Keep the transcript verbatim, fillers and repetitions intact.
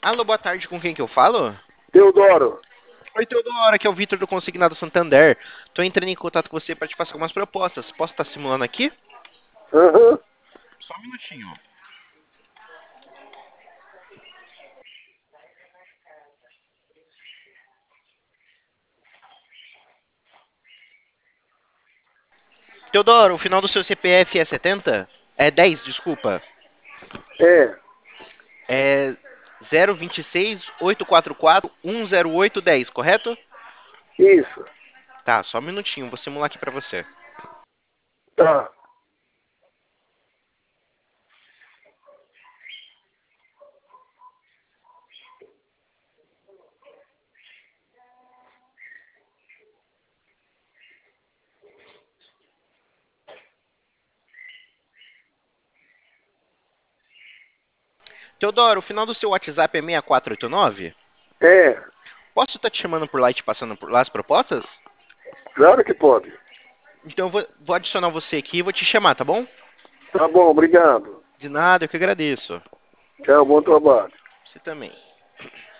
Alô, boa tarde, com quem que eu falo? Teodoro. Oi, Teodoro, aqui é o Vitor do Consignado Santander. Tô entrando em contato com você para te passar algumas propostas. Posso estar simulando aqui? Aham. Só um minutinho. Teodoro, o final do seu C P F é setenta? É dez, desculpa. É, É zero vinte e seis, oito quatro quatro, um zero oito dez, correto? isso. Tá, só um minutinho, vou simular aqui pra você. Tá. Teodoro, o final do seu WhatsApp é seis quatro oito nove? É, Posso estar te chamando por lá e te passando por lá as propostas? claro que pode. Então eu vou, vou adicionar você aqui e vou te chamar, tá bom? Tá bom, obrigado. De nada, eu que agradeço. Tchau, bom trabalho. Você também.